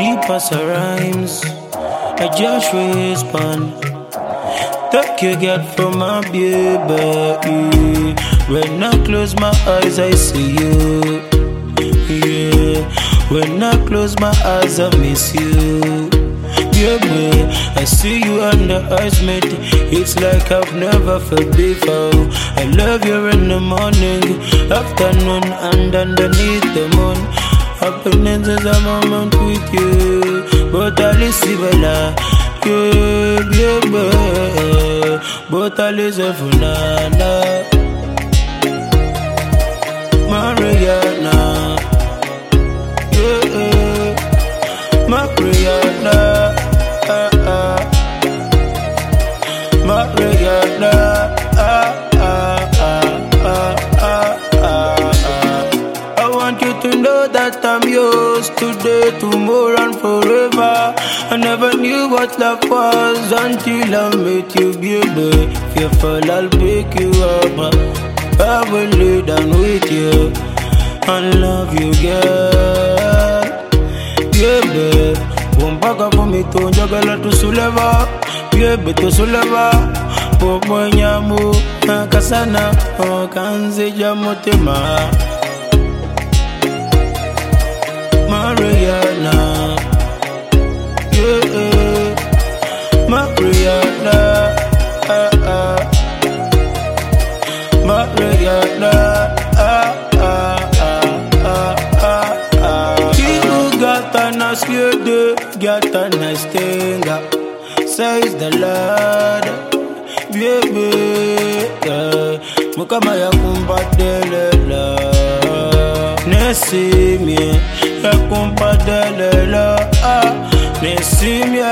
deep as a rhymes. I just respond. Take you get from my baby. When I close my eyes, I see you. Yeah. When I close my eyes, I miss you. Baby, I see you under eyes, mate. It's like I've never felt before. I love you in the morning, afternoon, and underneath the moon. Happiness is a moment with you, but I listen well. Yeah, baby, but I listen for Nana, Mariana, yeah, Mariana, Mariana, I want you to know that I'm yours today, tomorrow, and forever. I never knew what love was until I met you, baby. If you fall, I'll pick you up. I will lay down with you and love you, girl. Baby, bumpaka for me to jagala to suleva. Baby to suleva. Popo nyamu kasana kanze jamotema. Mariana, yeah, Mariana, Mariana, you got a nice lady, got a nice thing, says the Lord, baby, mukama ya kumbadelela, nesimye. Ya kumbadelela, nesimye.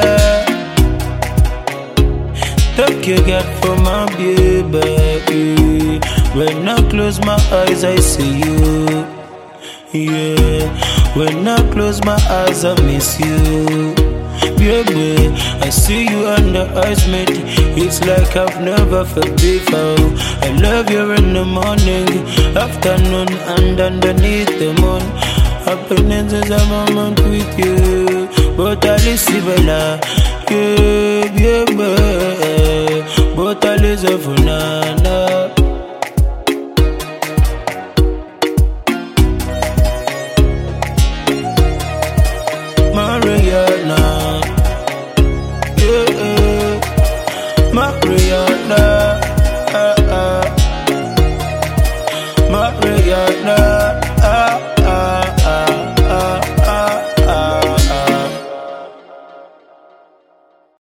Take you get from my baby. When I close my eyes, I see you. Yeah, when I close my eyes, I miss you. Baby, I see you under eyes, mate. It's like I've never felt before. I love you in the morning, afternoon, and underneath the moon. Happiness is a moment with you, but I listen well. Yeah, baby, but I listen for Nana.